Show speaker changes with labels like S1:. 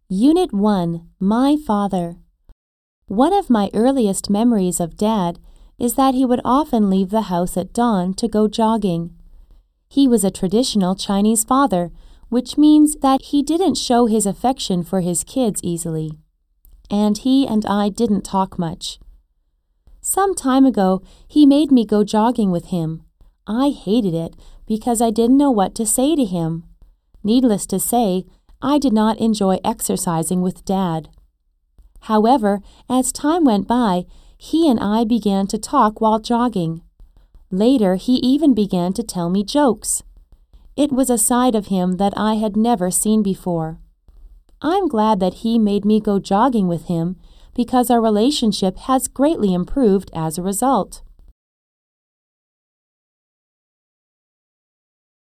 S1: Unit 1, My Father. One of my earliest memories of Dad is that he would often leave the house at dawn to go jogging. He was a traditional Chinese father, which means that he didn't show his affection for his kids easily. And he and I didn't talk much. Some time ago, he made me go jogging with him. I hated it because I didn't know what to say to him. Needless to say, I did not enjoy exercising with Dad. However, as time went by, he and I began to talk while jogging. Later, he even began to tell me jokes. It was a side of him that I had never seen before. I'm glad that he made me go jogging with him because our relationship has greatly improved as a result.